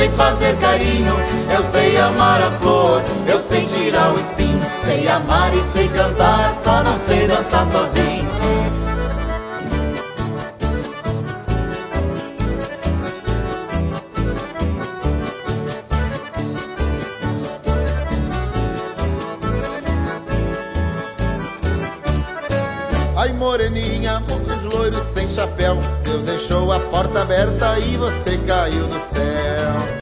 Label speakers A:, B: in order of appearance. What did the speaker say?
A: sei fazer carinho, eu sei amar a flor, eu sei tirar o espinho, sei amar e sei cantar, só não sei dançar sozinho.
B: Ai moreninha, os loiros sem chapéu, Deus deixou a porta aberta e você caiu do céu.